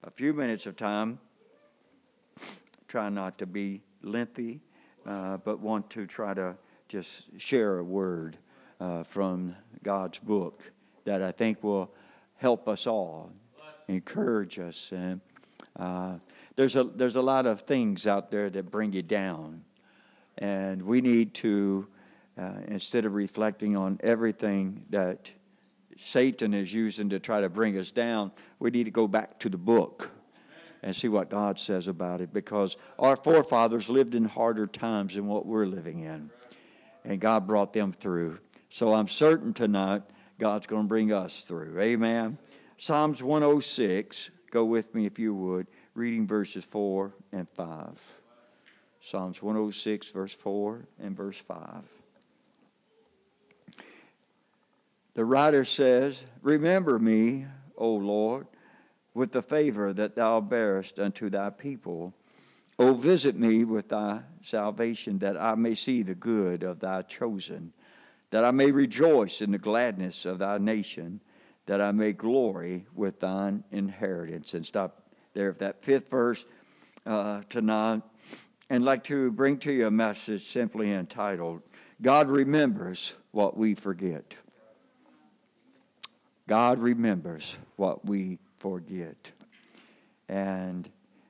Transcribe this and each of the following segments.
a few minutes of time. Try not to be lengthy, but want to try to just share a word from God's book that I think will help us all, encourage us. And there's a lot of things out there that bring you down, and we need to, instead of reflecting on everything that Satan is using to try to bring us down, we need to go back to the book and see what God says about it, because our forefathers lived in harder times than what we're living in, and God brought them through. So I'm certain tonight God's going to bring us through. Amen. Psalms 106, go with me if you would, reading verses 4 and 5. Psalms 106, verse 4 and verse 5. The writer says, "Remember me, O Lord, with the favor that thou bearest unto thy people. O visit me with thy salvation, that I may see the good of thy chosen, that I may rejoice in the gladness of thy nation, that I may glory with thine inheritance." And stop there at that fifth verse tonight. And like to bring to you a message simply entitled, God remembers what we forget. God remembers what we forget. And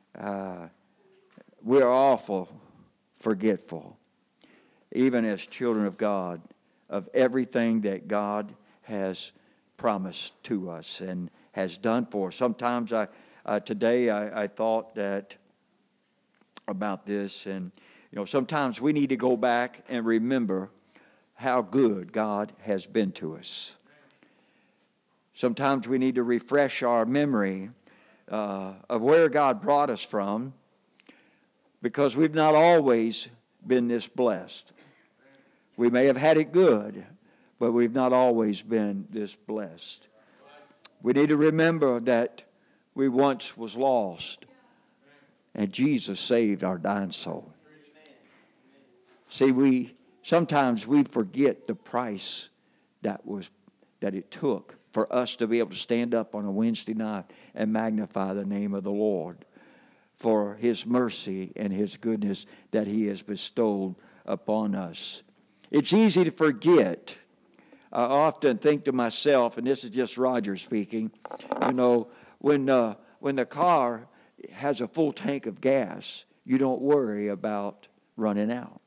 we're awful forgetful, even as children of God, of everything that God has promised to us and has done for us. Sometimes today I thought that about this, and sometimes we need to go back and remember how good God has been to us. Sometimes we need to refresh our memory of where God brought us from, because we've not always been this blessed. We may have had it good, but we've not always been this blessed. We need to remember that we once was lost, and Jesus saved our dying soul. See, sometimes we forget the price that it took for us to be able to stand up on a Wednesday night and magnify the name of the Lord for His mercy and His goodness that He has bestowed upon us. It's easy to forget. I often think to myself, and this is just Roger speaking, when the car has a full tank of gas, you don't worry about running out.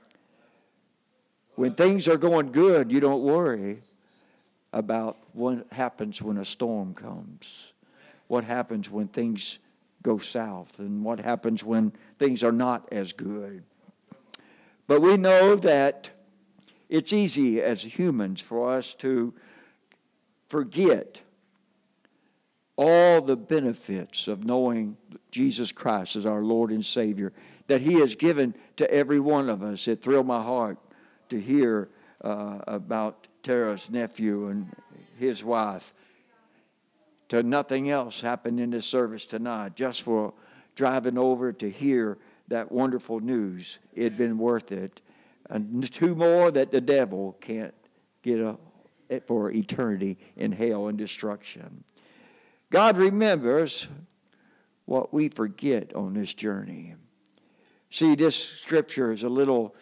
When things are going good, you don't worry about what happens when a storm comes, what happens when things go south, and what happens when things are not as good. But we know that it's easy as humans for us to forget all the benefits of knowing Jesus Christ as our Lord and Savior that He has given to every one of us. It thrilled my heart to hear about Tara's nephew and his wife. To nothing else happened in this service tonight, just for driving over to hear that wonderful news. It'd been worth it. And two more that the devil can't get for eternity in hell and destruction. God remembers what we forget on this journey. See, this scripture is a little,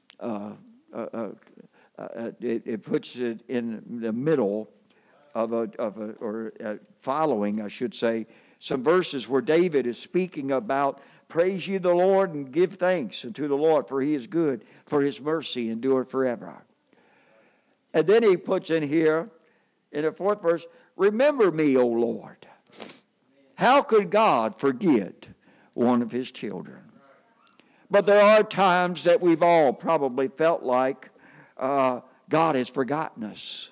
it puts it in the middle following, I should say, some verses where David is speaking about, praise ye the Lord and give thanks unto the Lord, for He is good, for His mercy endureth forever. And then he puts in here, in the fourth verse, remember me, O Lord. How could God forget one of His children? But there are times that we've all probably felt like God has forgotten us.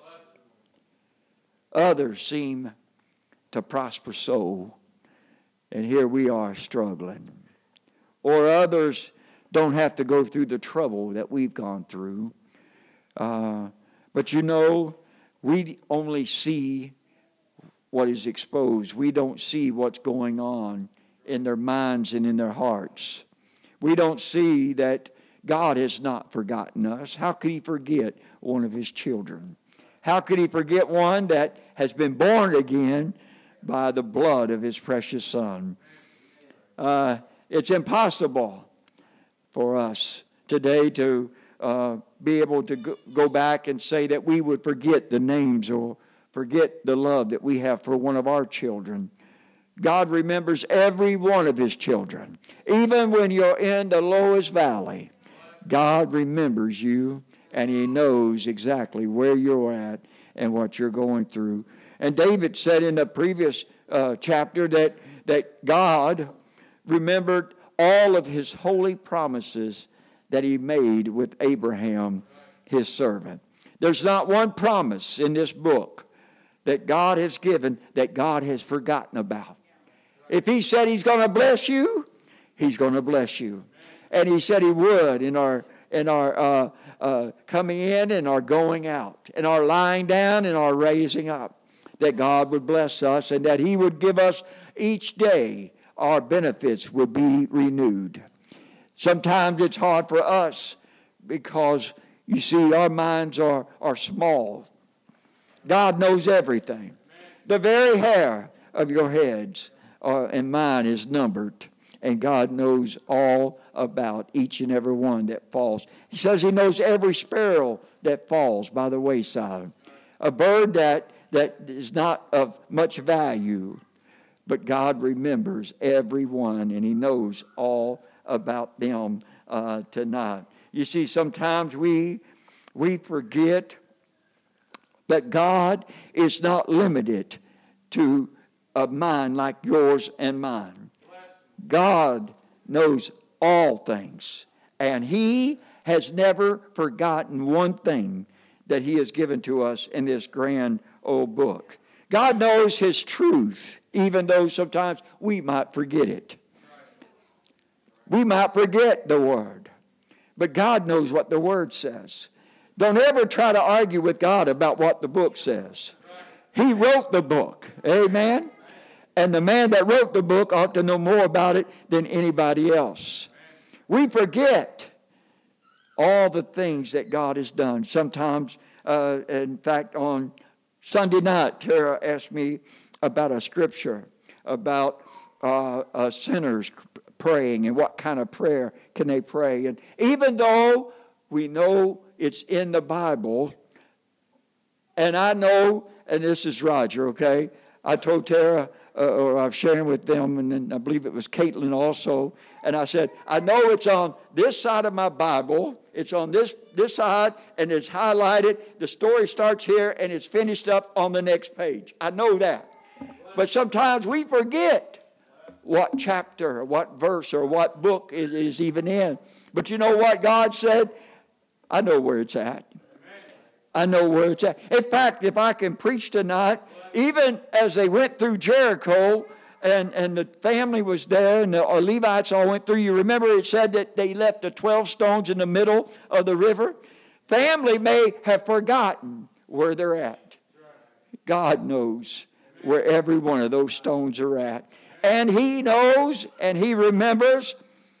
Others seem to prosper so, and here we are struggling. Or others don't have to go through the trouble that we've gone through. But we only see what is exposed. We don't see what's going on in their minds and in their hearts. We don't see that God has not forgotten us. How could He forget one of His children? How could He forget one that has been born again by the blood of His precious Son. It's impossible for us today to be able to go back and say that we would forget the names or forget the love that we have for one of our children. God remembers every one of His children. Even when you're in the lowest valley, God remembers you, and He knows exactly where you're at and what you're going through. And David said in the previous chapter that God remembered all of His holy promises that He made with Abraham, His servant. There's not one promise in this book that God has given that God has forgotten about. If He said He's going to bless you, He's going to bless you. And He said He would in our coming in and our going out, and our lying down and our raising up, that God would bless us and that He would give us each day our benefits would be renewed. Sometimes it's hard for us because, you see, our minds are small. God knows everything. The very hair of your heads and mine is numbered, and God knows all about each and every one that falls. He says He knows every sparrow that falls by the wayside. A bird that is not of much value, but God remembers every one, and He knows all about them tonight. You see, sometimes we forget that God is not limited to a mind like yours and mine. God knows all things, and He has never forgotten one thing that He has given to us in this grand old book. God knows His truth, even though sometimes we might forget it. We might forget the Word, but God knows what the Word says. Don't ever try to argue with God about what the book says. He wrote the book. Amen? And the man that wrote the book ought to know more about it than anybody else. We forget all the things that God has done. Sometimes, in fact, on Sunday night, Tara asked me about a scripture about sinners praying and what kind of prayer can they pray. And even though we know it's in the Bible, and I know, and this is Roger, okay? I told Tara, or I was sharing with them, and then I believe it was Caitlin also, and I said, I know it's on this side of my Bible, it's on this side, and it's highlighted, the story starts here, and it's finished up on the next page. I know that. But sometimes we forget what chapter, or what verse, or what book it is even in. But you know what God said? I know where it's at. I know where it's at. In fact, if I can preach tonight, even as they went through Jericho, and the family was there, and the Levites all went through, you remember it said that they left the 12 stones in the middle of the river? Family may have forgotten where they're at. God knows where every one of those stones are at. And He knows and He remembers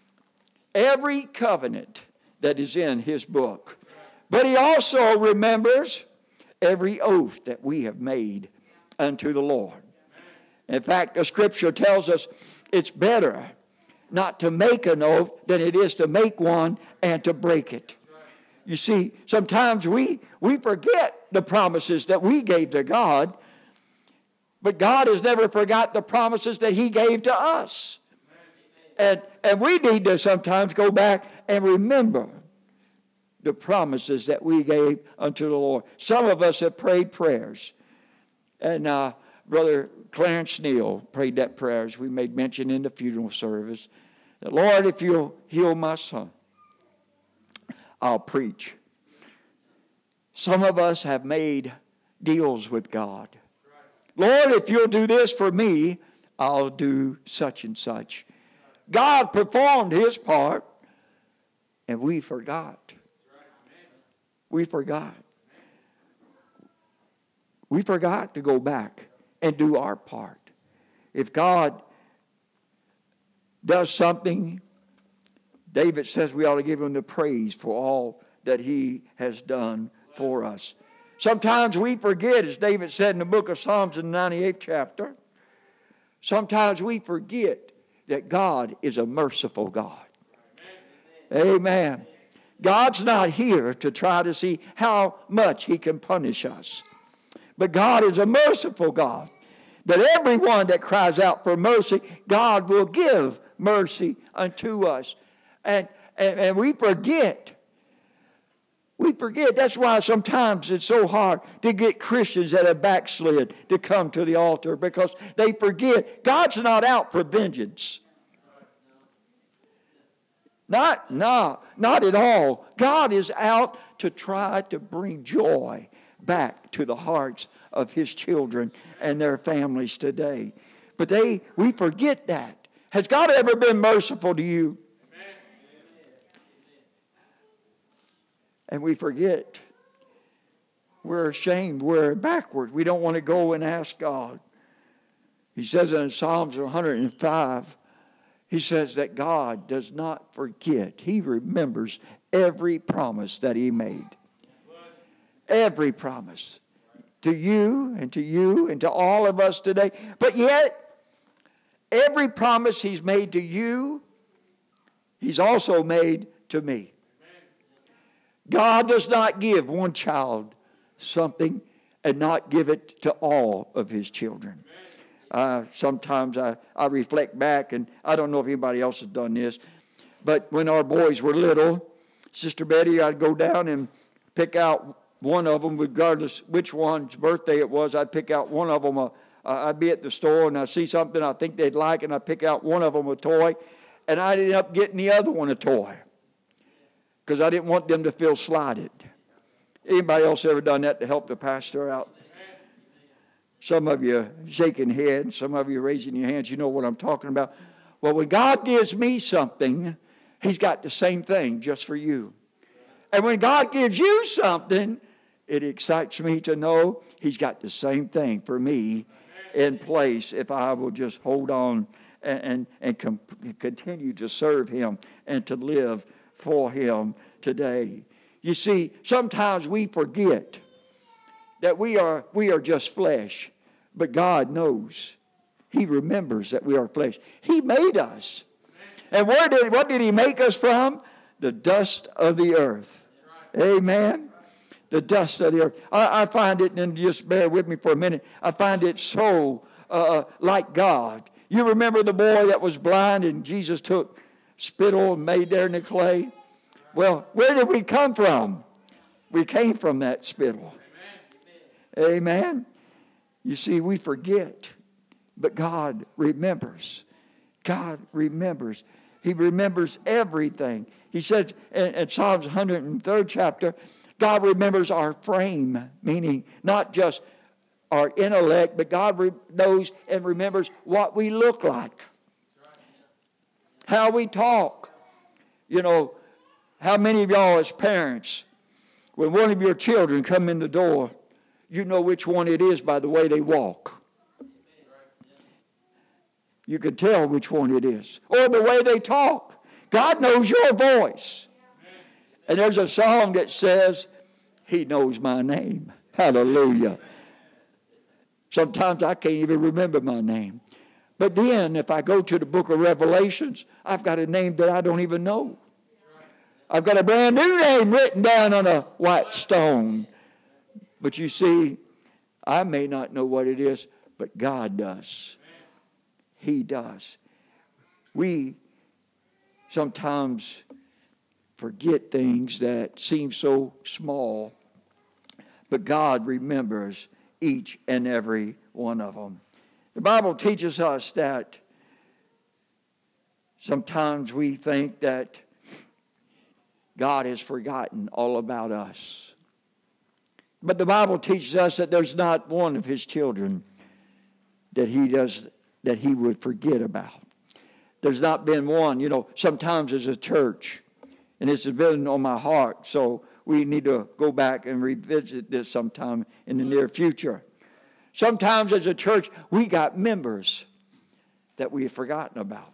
every covenant that is in His book. But He also remembers every oath that we have made unto the Lord. In fact, the Scripture tells us it's better not to make an oath than it is to make one and to break it. You see, sometimes we forget the promises that we gave to God, but God has never forgot the promises that He gave to us. And we need to sometimes go back and remember the promises that we gave unto the Lord. Some of us have prayed prayers. And Brother Clarence Neal prayed that prayer, as we made mention in the funeral service. That, Lord, if you'll heal my son, I'll preach. Some of us have made deals with God. Lord, if you'll do this for me, I'll do such and such. God performed His part, and we forgot. We forgot. We forgot to go back and do our part. If God does something, David says we ought to give Him the praise for all that He has done for us. Sometimes we forget, as David said in the book of Psalms in the 98th chapter, Sometimes we forget that God is a merciful God. Amen. God's not here to try to see how much He can punish us. But God is a merciful God. That everyone that cries out for mercy, God will give mercy unto us. And we forget. We forget. That's why sometimes it's so hard to get Christians that have backslid to come to the altar, because they forget God's not out for vengeance. Not at all. God is out to try to bring joy back to the hearts of His children and their families today. But we forget that. Has God ever been merciful to you? Amen. And we forget. We're ashamed. We're backward. We don't want to go and ask God. He says in Psalms 105, He says that God does not forget. He remembers every promise that He made. Every promise. To you and to all of us today. But yet, every promise He's made to you, He's also made to me. God does not give one child something and not give it to all of His children. Sometimes I reflect back, and I don't know if anybody else has done this, but when our boys were little, Sister Betty, I'd go down and pick out one of them, regardless which one's birthday it was. I'd pick out one of them. I'd be at the store and I'd see something I think they'd like, and I'd pick out one of them a toy, and I'd end up getting the other one a toy because I didn't want them to feel slighted. Anybody else ever done that to help the pastor out? Some of you shaking heads, some of you raising your hands. You know what I'm talking about. Well, when God gives me something, He's got the same thing just for you. And when God gives you something, it excites me to know He's got the same thing for me in place if I will just hold on and continue to serve Him and to live for Him today. You see, sometimes we forget that we are just flesh, but God knows. He remembers that we are flesh. He made us. And what did He make us from? The dust of the earth. Amen. The dust of the earth. I find it, and just bear with me for a minute, I find it so like God. You remember the boy that was blind and Jesus took spittle and made there in the clay? Well, where did we come from? We came from that spittle. Amen. You see, we forget, but God remembers. God remembers. He remembers everything. He said in Psalms 103rd chapter, God remembers our frame, meaning not just our intellect, but God knows and remembers what we look like, how we talk. You know, how many of y'all as parents, when one of your children come in the door, you know which one it is by the way they walk. You can tell which one it is. Or the way they talk. God knows your voice. And there's a song that says, He knows my name. Hallelujah. Sometimes I can't even remember my name. But then if I go to the book of Revelations, I've got a name that I don't even know. I've got a brand new name written down on a white stone. But you see, I may not know what it is, but God does. He does. We sometimes forget things that seem so small, but God remembers each and every one of them. The Bible teaches us that sometimes we think that God has forgotten all about us. But the Bible teaches us that there's not one of His children that He would forget about. There's not been one. You know, sometimes as a church, and this has been on my heart, so we need to go back and revisit this sometime in the near future. Sometimes as a church, we got members that we have forgotten about.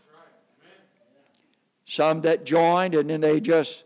Some that joined and then they just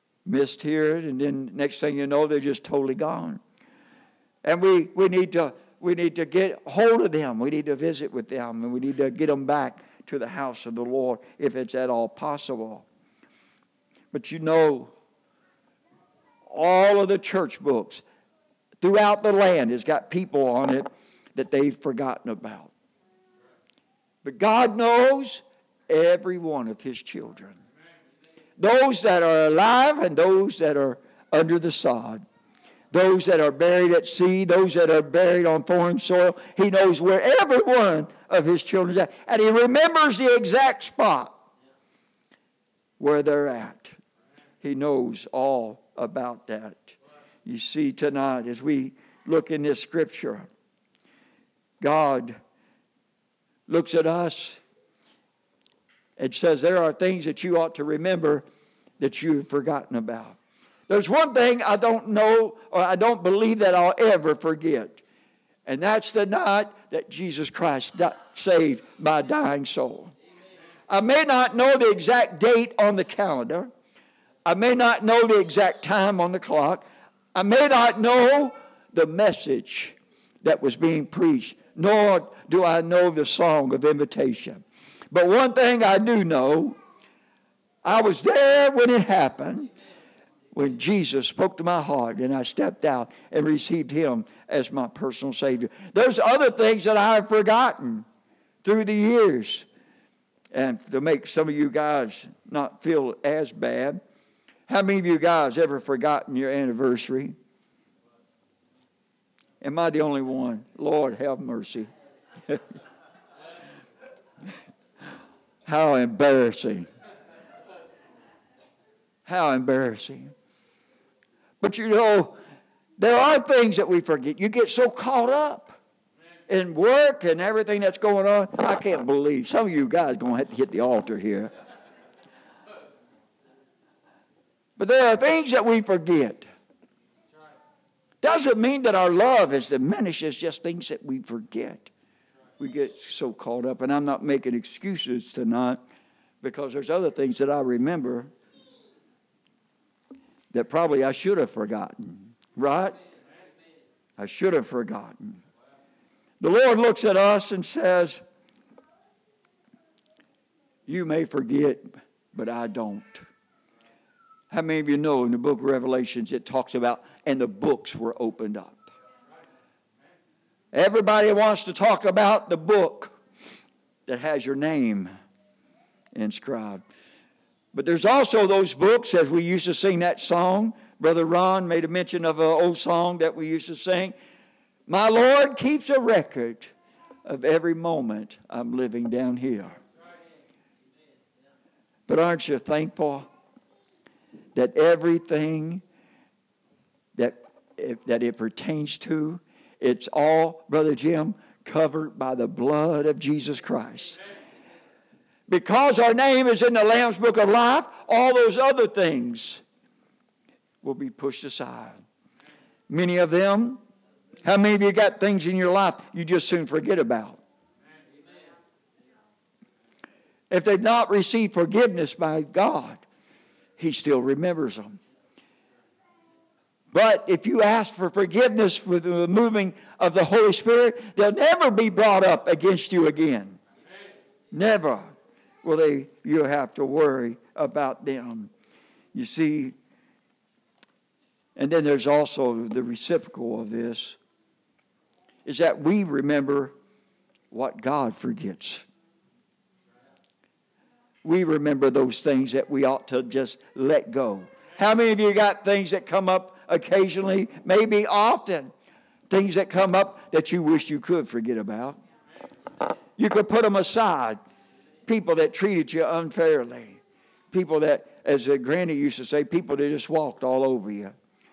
missed here, and then next thing you know, they're just totally gone. And we need to we need to get hold of them. We need to visit with them, and we need to get them back to the house of the Lord if it's at all possible. But you know, all of the church books throughout the land has got people on it that they've forgotten about. But God knows every one of His children. Those that are alive and those that are under the sod. Those that are buried at sea, those that are buried on foreign soil. He knows where every one of His children is at. And He remembers the exact spot where they're at. He knows all about that. You see, tonight as we look in this scripture, God looks at us and says there are things that you ought to remember that you've forgotten about. There's one thing I don't know, or I don't believe that I'll ever forget. And that's the night that Jesus Christ saved my dying soul. I may not know the exact date on the calendar. I may not know the exact time on the clock. I may not know the message that was being preached, nor do I know the song of invitation. But one thing I do know, I was there when it happened, when Jesus spoke to my heart and I stepped out and received Him as my personal Savior. There's other things that I've forgotten through the years. And to make some of you guys not feel as bad, how many of you guys ever forgotten your anniversary? Am I the only one? Lord, have mercy. How embarrassing. How embarrassing. But you know, there are things that we forget. You get so caught up in work and everything that's going on. I can't believe some of you guys are going to have to hit the altar here. But there are things that we forget. Doesn't mean that our love is diminished. It's just things that we forget. We get so caught up. And I'm not making excuses tonight because there's other things that I remember that probably I should have forgotten. Right? I should have forgotten. The Lord looks at us and says, you may forget, but I don't. How many of you know in the book of Revelations it talks about, and the books were opened up. Everybody wants to talk about the book that has your name inscribed. But there's also those books, as we used to sing that song. Brother Ron made a mention of an old song that we used to sing. My Lord keeps a record of every moment I'm living down here. But aren't you thankful that everything that it pertains to, it's all, Brother Jim, covered by the blood of Jesus Christ? Because our name is in the Lamb's Book of Life, all those other things will be pushed aside. Many of them, how many of you got things in your life you just soon forget about? If they've not received forgiveness by God, He still remembers them. But if you ask for forgiveness for the moving of the Holy Spirit, they'll never be brought up against you again. Never will you have to worry about them. You see, and then there's also the reciprocal of this, is that we remember what God forgets. We remember those things that we ought to just let go. How many of you got things that come up occasionally, maybe often, things that come up that you wish you could forget about? You could put them aside. People that treated you unfairly. People that, as Granny used to say, people that just walked all over you.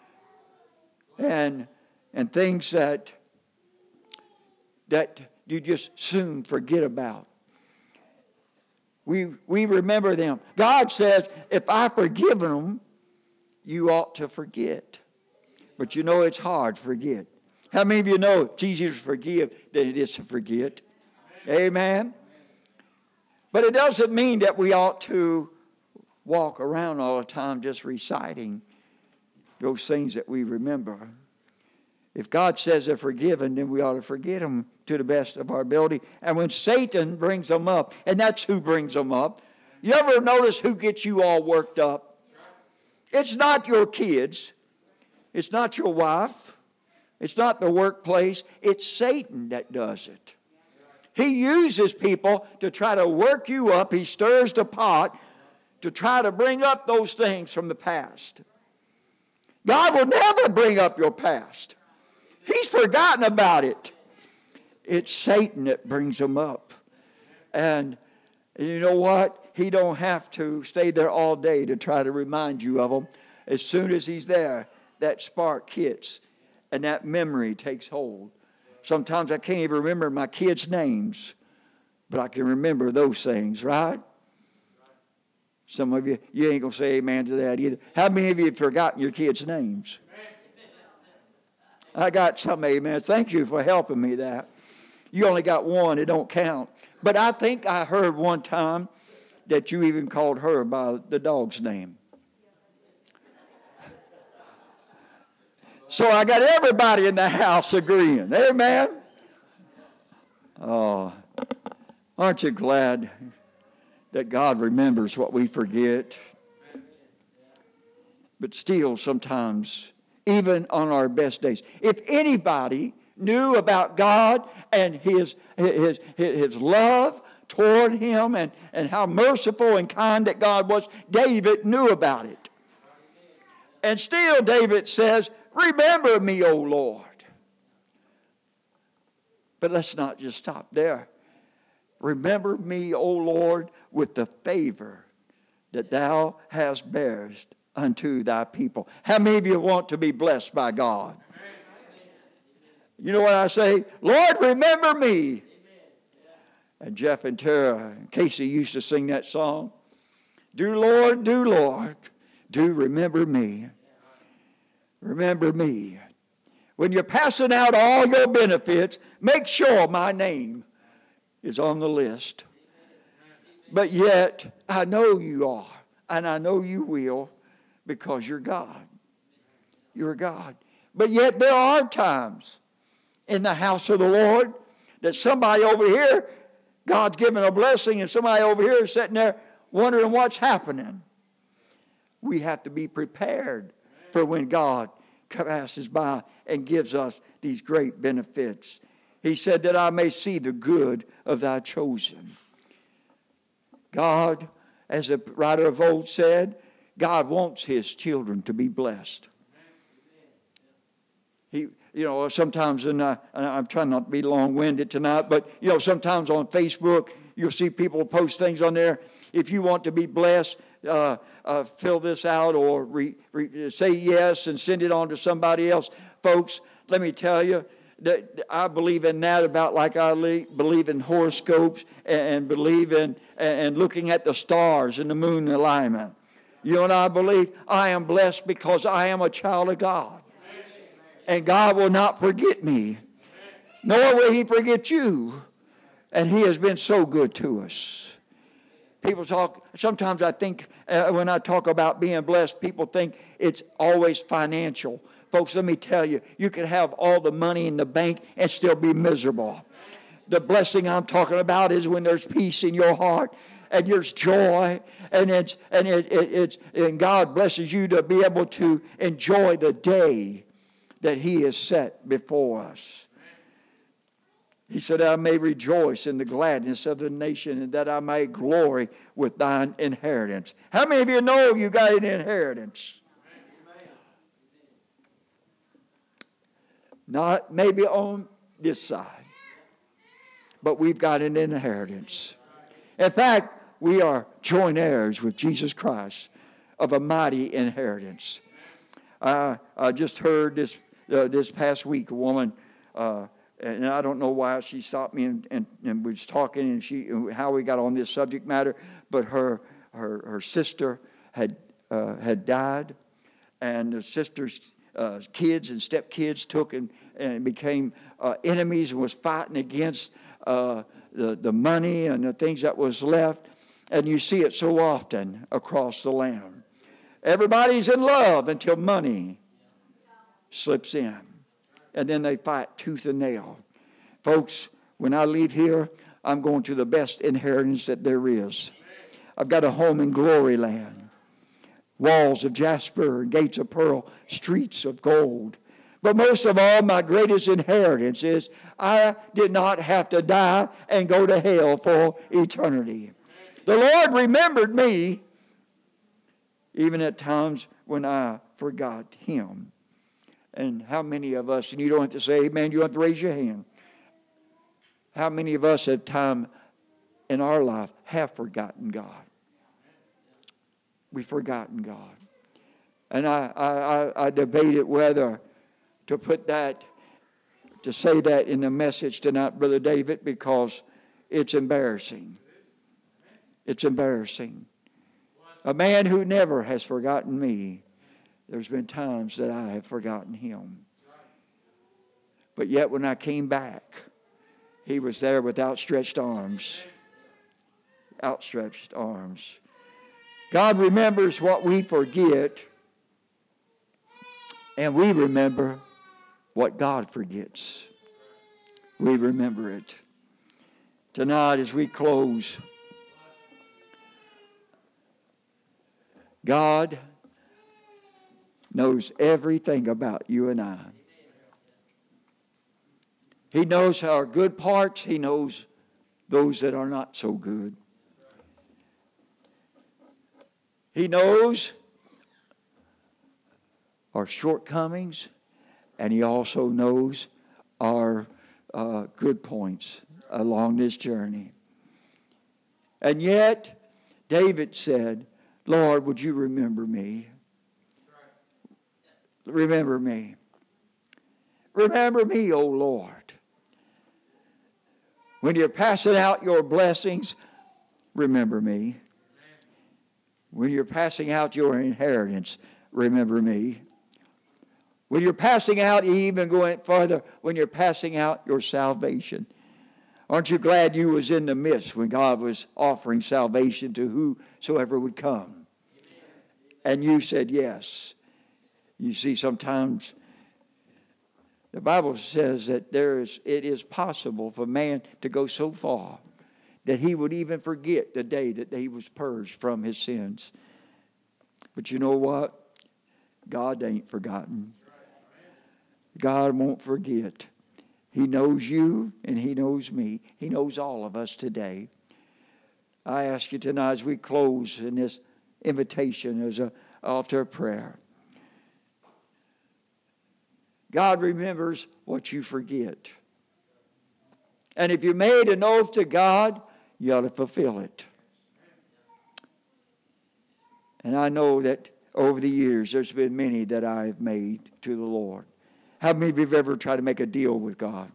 And things that you just soon forget about. We remember them. God says, if I've forgiven them, you ought to forget. But you know it's hard to forget. How many of you know it's easier to forgive than it is to forget? Amen? But it doesn't mean that we ought to walk around all the time just reciting those things that we remember. If God says they're forgiven, then we ought to forget them to the best of our ability. And when Satan brings them up, and that's who brings them up, you ever notice who gets you all worked up? It's not your kids. It's not your wife. It's not the workplace. It's Satan that does it. He uses people to try to work you up. He stirs the pot to try to bring up those things from the past. God will never bring up your past. He's forgotten about it. It's Satan that brings them up. And you know what? He don't have to stay there all day to try to remind you of them. As soon as he's there, that spark hits and that memory takes hold. Sometimes I can't even remember my kids' names, but I can remember those things, right? Some of you ain't going to say amen to that either. How many of you have forgotten your kids' names? I got some amen. Thank you for helping me that. You only got one, it don't count. But I think I heard one time that you even called her by the dog's name. So I got everybody in the house agreeing. Amen? Oh, aren't you glad that God remembers what we forget? But still, sometimes, even on our best days, if anybody knew about God and His love toward Him and how merciful and kind that God was, David knew about it. And still David says, remember me, O Lord. But let's not just stop there. Remember me, O Lord, with the favor that thou hast bearest unto thy people. How many of you want to be blessed by God? You know what I say? Lord, remember me. And Jeff and Tara and Casey used to sing that song. Do Lord, do remember me. Remember me. When you're passing out all your benefits, make sure my name is on the list. But yet, I know you are, and I know you will, because you're God. You're God. But yet there are times in the house of the Lord that somebody over here, God's given a blessing, and somebody over here is sitting there wondering what's happening. We have to be prepared for when God passes by and gives us these great benefits. He said that I may see the good of thy chosen. God, as the writer of old said, God wants His children to be blessed. Sometimes, and I'm trying not to be long-winded tonight, but, sometimes on Facebook, you'll see people post things on there. If you want to be blessed, fill this out or say yes and send it on to somebody else. Folks, let me tell you that I believe in that about like I believe in horoscopes and believe in and looking at the stars and the moon alignment. You know what I believe? I am blessed because I am a child of God. And God will not forget me, nor will He forget you. And He has been so good to us. People talk, sometimes I think when I talk about being blessed, people think it's always financial. Folks, let me tell you, you can have all the money in the bank and still be miserable. The blessing I'm talking about is when there's peace in your heart and there's joy, and God blesses you to be able to enjoy the day that He has set before us. He said, I may rejoice in the gladness of the nation, and that I may glory with thine inheritance. How many of you know you got an inheritance? Not maybe on this side, but we've got an inheritance. In fact, we are joint heirs with Jesus Christ of a mighty inheritance. I just heard this past week a woman, and I don't know why she stopped me and was talking and how we got on this subject matter, but her sister had died, and the sister's kids and stepkids took and became enemies and was fighting against the money and the things that was left. And you see it so often across the land. Everybody's in love until money slips in. and then they fight tooth and nail. Folks, when I leave here, I'm going to the best inheritance that there is. I've got a home in glory land. Walls of jasper, gates of pearl, streets of gold. But most of all, my greatest inheritance is I did not have to die and go to hell for eternity. The Lord remembered me even at times when I forgot Him. And how many of us, and you don't have to say amen, you don't have to raise your hand. How many of us at time in our life have forgotten God? We've forgotten God. And I debated whether to put that, to say that in the message tonight, Brother David, because it's embarrassing. It's embarrassing. A man who never has forgotten me, there's been times that I have forgotten him. But yet when I came back, he was there with outstretched arms. Outstretched arms. God remembers what we forget, and we remember what God forgets. We remember it. Tonight as we close, God knows everything about you and I. He knows our good parts. He knows those that are not so good. He knows our shortcomings, and He also knows our good points along this journey. And yet, David said, Lord, would you remember me? Remember me. Remember me, O Lord. When you're passing out your blessings, remember me. When you're passing out your inheritance, remember me. When you're passing out, even going further, when you're passing out your salvation. Aren't you glad you was in the midst when God was offering salvation to whosoever would come? And you said yes. You see, sometimes the Bible says that it is possible for man to go so far that he would even forget the day that he was purged from his sins. But you know what? God ain't forgotten. God won't forget. He knows you and He knows me. He knows all of us today. I ask you tonight as we close in this invitation as an altar of prayer. God remembers what you forget. And if you made an oath to God, you ought to fulfill it. And I know that over the years there's been many that I've made to the Lord. How many of you have ever tried to make a deal with God?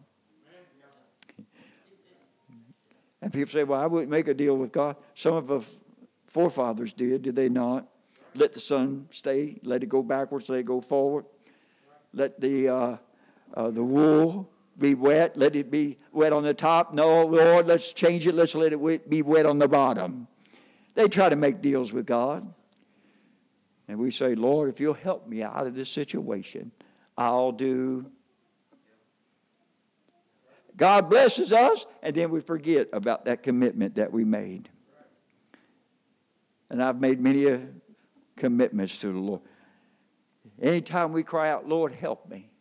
And people say, well, I wouldn't make a deal with God. Some of the forefathers did they not? Let the sun stay, let it go backwards, let it go forward. Let the wool be wet, let it be wet on the top. No, Lord, let's change it, let's let it be wet on the bottom. They try to make deals with God. And we say, Lord, if you'll help me out of this situation, I'll do. God blesses us, and then we forget about that commitment that we made. And I've made many commitments to the Lord. Anytime we cry out, Lord, help me,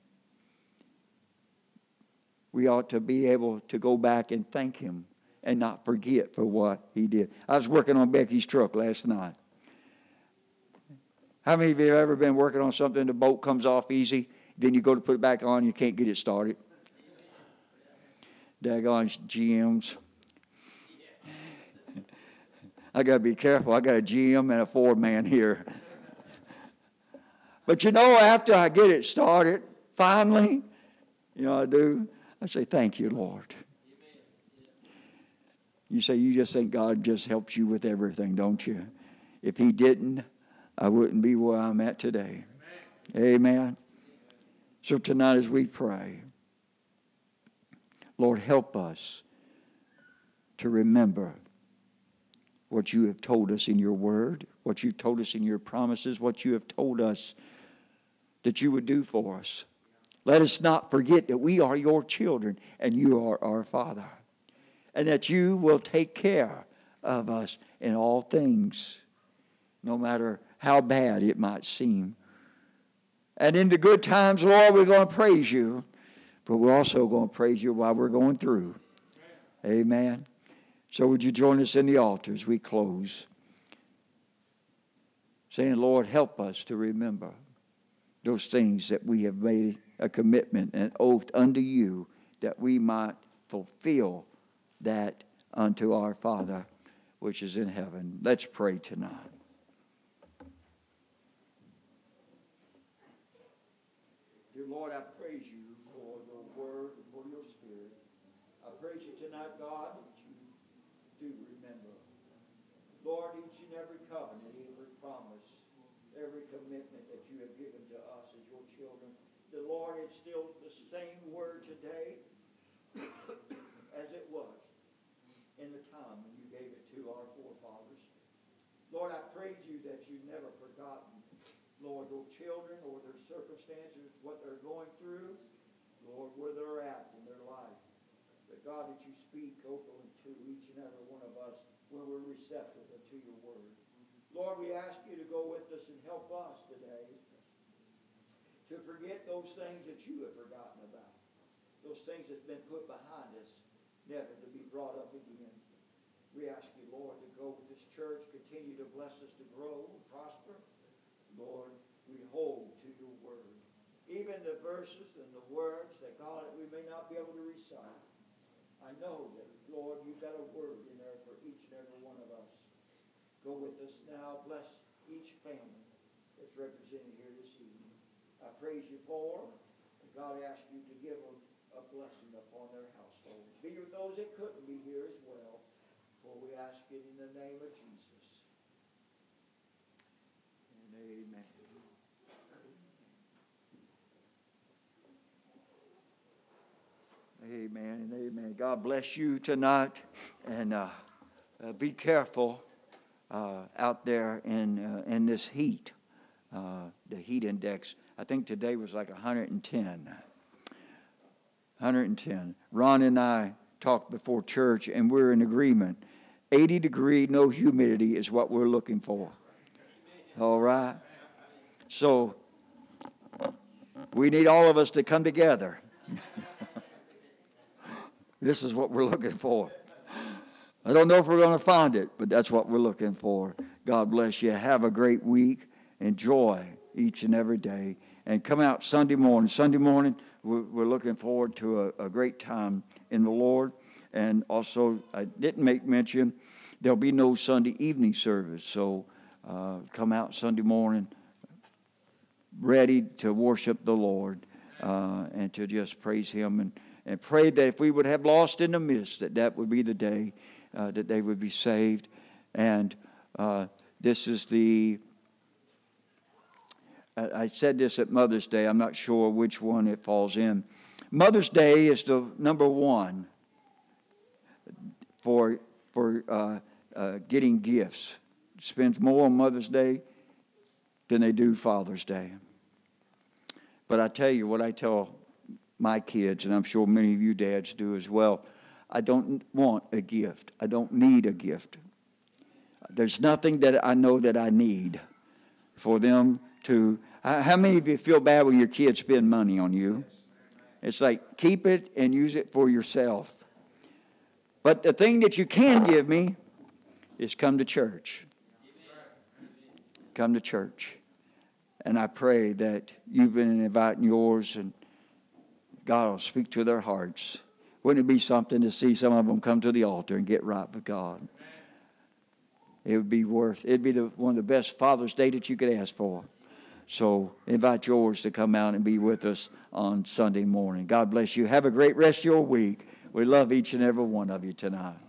we ought to be able to go back and thank Him and not forget for what He did. I was working on Becky's truck last night. How many of you have ever been working on something, the bolt comes off easy, then you go to put it back on, you can't get it started? Daggone GMs. I got to be careful. I got a GM and a Ford man here. But you know, after I get it started, finally, you know what I do? I say, thank you, Lord. You say, you just think God just helps you with everything, don't you? If He didn't, I wouldn't be where I'm at today. Amen. So tonight as we pray, Lord, help us to remember what you have told us in your word, what you've told us in your promises, what you have told us that you would do for us. Let us not forget that we are your children and you are our Father. And that you will take care of us in all things, no matter how bad it might seem. And in the good times, Lord, we're going to praise you. But we're also going to praise you while we're going through. Amen. So would you join us in the altar as we close? Saying, Lord, help us to remember those things that we have made a commitment and oath unto you, that we might fulfill that unto our Father which is in heaven. Let's pray tonight. Dear Lord, I praise you for your word and for your spirit. I praise you tonight, God, that you do remember. Lord, each and every covenant, every promise, every commitment that you have given to us as your children. The Lord, it's still the same word today as it was in the time when you gave it to our forefathers. Lord, I praise you that you've never forgotten, Lord, your children or their circumstances, what they're going through, Lord, where they're at in their life. But God, that you speak openly to each and every one of us when we're receptive to your word. Lord, we ask you to go with us and help us today to forget those things that you have forgotten about. Those things that's been put behind us, never to be brought up again. We ask you, Lord, to go with this church, continue to bless us to grow and prosper. Lord, we hold to your word. Even the verses and the words that, God, that we may not be able to recite. I know that, Lord, you've got a word in there for each and every one of us. Go with us now. Bless each family that's represented here this evening. I praise you for them. And God, I ask you to give them a blessing upon their households. Be with those that couldn't be here as well. For we ask it in the name of Jesus. And amen. Amen and amen. God bless you tonight. And be careful out there in this heat. The heat index, I think today was like 110. 110. Ron and I talked before church, and we're in agreement. 80 degree, no humidity is what we're looking for. All right? So, we need all of us to come together. This is what we're looking for. I don't know if we're going to find it, but that's what we're looking for. God bless you. Have a great week. Enjoy each and every day. And come out Sunday morning. Sunday morning, we're looking forward to a great time in the Lord. And also, I didn't make mention, there'll be no Sunday evening service. So come out Sunday morning ready to worship the Lord and to just praise Him. And pray that if we would have lost in the midst, that would be the day that they would be saved. And this is I said this at Mother's Day. I'm not sure which one it falls in. Mother's Day is the number one for getting gifts. Spends more on Mother's Day than they do Father's Day. But I tell you what I tell my kids, and I'm sure many of you dads do as well, I don't want a gift. I don't need a gift. There's nothing that I know that I need for them to... How many of you feel bad when your kids spend money on you? It's like, keep it and use it for yourself. But the thing that you can give me is come to church. Come to church. And I pray that you've been inviting yours, and God will speak to their hearts. Wouldn't it be something to see some of them come to the altar and get right with God? It'd be one of the best Father's Day that you could ask for. So invite yours to come out and be with us on Sunday morning. God bless you. Have a great rest of your week. We love each and every one of you tonight.